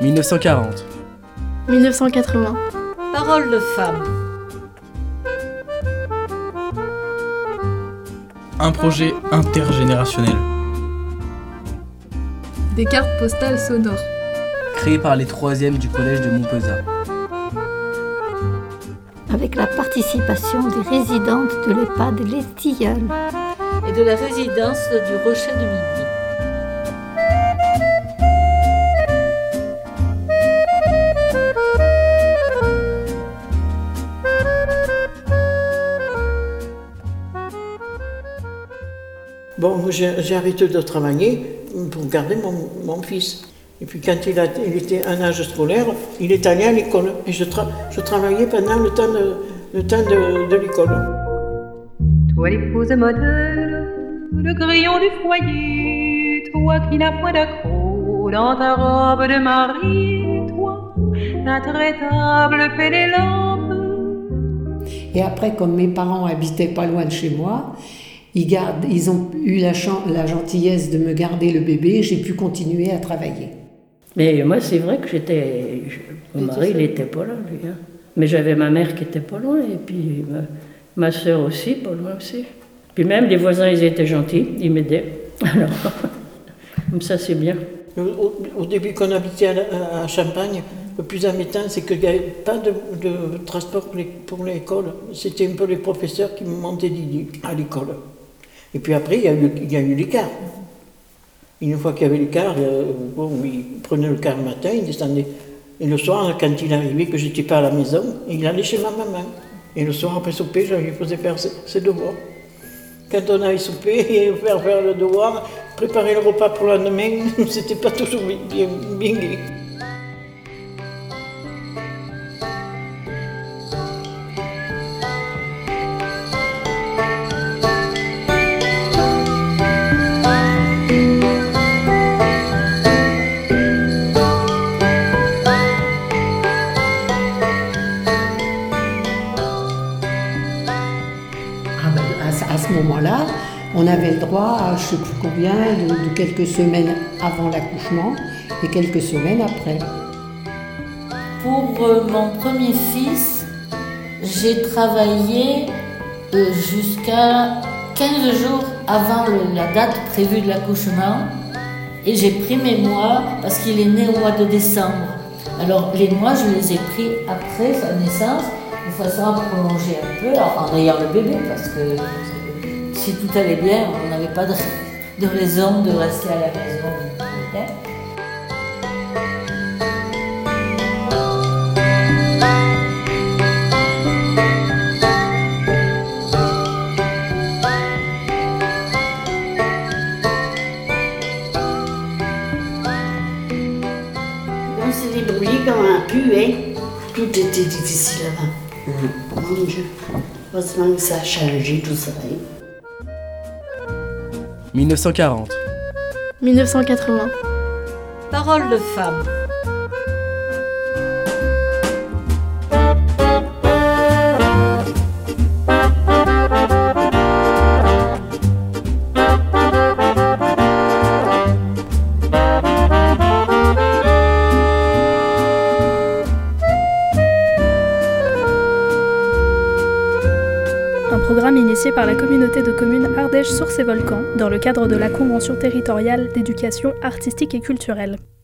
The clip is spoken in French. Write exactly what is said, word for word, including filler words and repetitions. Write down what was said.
mille neuf cent quarante. mille neuf cent quatre-vingts. Paroles de femmes. Un projet intergénérationnel. Des cartes postales sonores. Créé par les troisièmes du collège de Montpezat. Avec la participation des résidentes de l'EHPAD Les Tilleuls Et de la résidence du Rocher de Midi. Bon, j'ai, j'ai arrêté de travailler pour garder mon, mon fils. Et puis quand il, a, il était en âge scolaire, il est allé à l'école. Et je, tra- je travaillais pendant le temps de, le temps de, de l'école. Toi l'épouse modèle, le grillon du foyer, toi qui n'as point d'accroc dans ta robe de mariée, toi, l'intraitable Pénélope. Et après, comme mes parents habitaient pas loin de chez moi, ils, gardent, ils ont eu la, chan- la gentillesse de me garder le bébé et j'ai pu continuer à travailler. Mais moi, c'est vrai que j'étais... Mon mari, il n'était pas là, lui. Hein. Mais j'avais ma mère qui était pas loin, et puis ma, ma soeur aussi, pas loin aussi. Puis même, les voisins, ils étaient gentils, ils m'aidaient. Alors, comme ça, c'est bien. Au, au début, quand on habitait à, à Champagne, le plus embêtant, c'est qu'il n'y avait pas de, de transport pour, les, pour l'école. C'était un peu les professeurs qui me montaient à l'école. Et puis après, il y a eu, il y a eu les cars. Une fois qu'il y avait les cars, euh, bon, il prenait le car le matin, il descendait. Et le soir, quand il arrivait, que j'étais pas à la maison, il allait chez ma maman. Et le soir, après souper, je lui faisais faire ses, ses devoirs. Quand on allait souper, faire faire le devoir, préparer le repas pour le lendemain, c'était pas toujours bien, bien gai. À ce moment-là, on avait le droit à je ne sais plus combien, de, de quelques semaines avant l'accouchement et quelques semaines après. Pour euh, mon premier fils, j'ai travaillé euh, jusqu'à quinze jours avant le, la date prévue de l'accouchement et j'ai pris mes mois parce qu'il est né au mois de décembre. Alors les mois, je les ai pris après sa naissance de façon à prolonger un peu en ayant le bébé parce que si tout allait bien, on n'avait pas de, de raison de rester à la maison. On s'est débrouillé comme on a pu, hein. Tout était difficile avant. Mmh. Mon Dieu. Heureusement que ça a changé tout ça. Hein. mille neuf cent quarante. mille neuf cent quatre-vingts. Paroles de femmes. Un programme initié par la communauté de communes Ardèche Sources et Volcans dans le cadre de la Convention territoriale d'éducation artistique et culturelle.